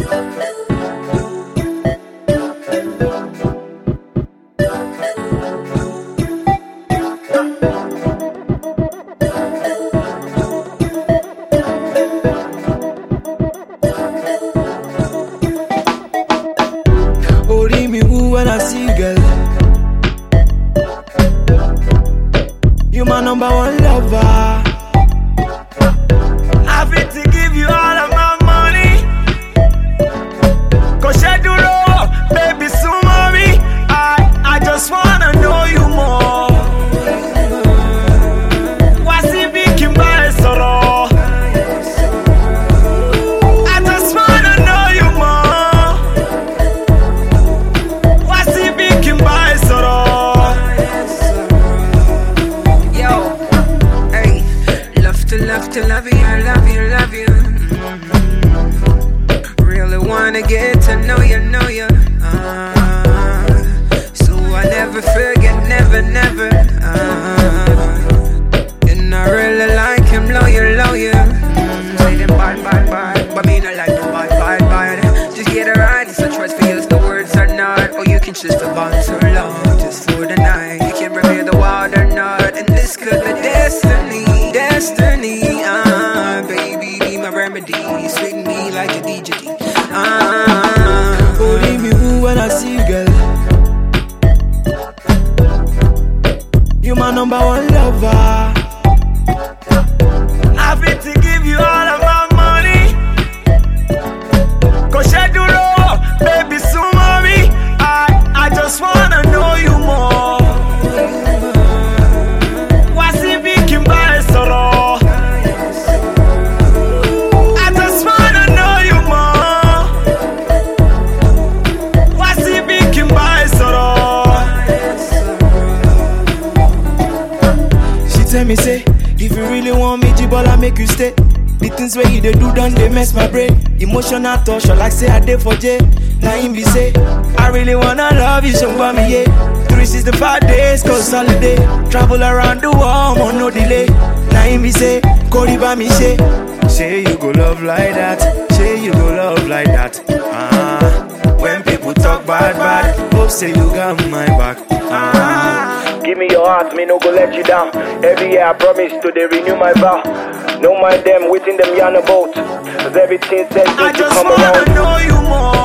When I see you, girl, you my number one lover. I fit to give you all of my money. Cause I do love, baby, so mommy. I just wanna know you more. What's it making by sorrow? I just wanna know you more. What's it making by sorrow? Yo, hey, love to love you, love you, love you. Really wanna get to know you, know you. So I never forget, never, never. And I really like him, lawyer. Say them bad, but me not like them bad. Just get it right, it's a choice for you, the words are not. Or you can choose to bond so long, just for the night. You can reveal the wild or not, and this could be destiny. Baby, be my remedy, sweet me like a DJ. Only me who when I see you, girl. You my number one lover. I fit to give you all of my money. Cause I do love, baby, so mommy. I just wanna know you more. What's it making by sorrow? I just wanna know you more. What's it making by sorrow? She tell me say, if you really want me, Jibola make you stay. The things where you they do done, they mess my brain. Emotional torture, like say I did for Jay. Now him be say, I really wanna love you, so for me, yeah. 365 days, cause holiday. Travel around the world, on no delay. Now him be say, Cody by me, say you go love like that. Say you go love like that. When people talk bad, hope say you got my back. Give me your heart, me no go let you down. Every year I promise to they renew my vow. No mind them, waiting them yarn about. Cause everything said I to just come wanna around. know you more.